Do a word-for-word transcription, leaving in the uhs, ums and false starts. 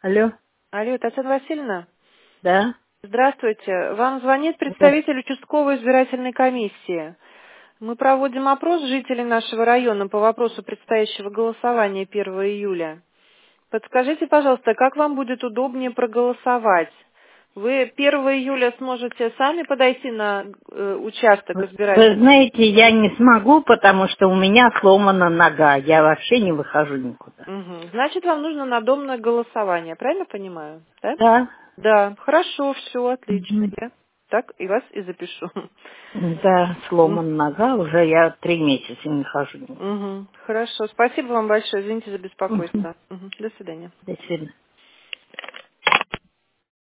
Алло, Алло, Татьяна Васильевна, да? здравствуйте. Вам звонит Да. представитель участковой избирательной комиссии. Мы проводим опрос жителей нашего района по вопросу предстоящего голосования первого июля. Подскажите, пожалуйста, как вам будет удобнее проголосовать? Вы первого июля сможете сами подойти на э, участок Вы вы избирательный? знаете, я не смогу, потому что у меня сломана нога. Я вообще не выхожу никуда. Мгм. Значит, вам нужно надомное голосование, правильно понимаю? Да? Да. Да, хорошо, все, отлично. Мгм. Я так и вас и запишу. Да, сломана нога, уже я три месяца не хожу никуда. Угу. Хорошо. Спасибо вам большое. Извините за Мгм. беспокойство. Мгм. До свидания. До свидания.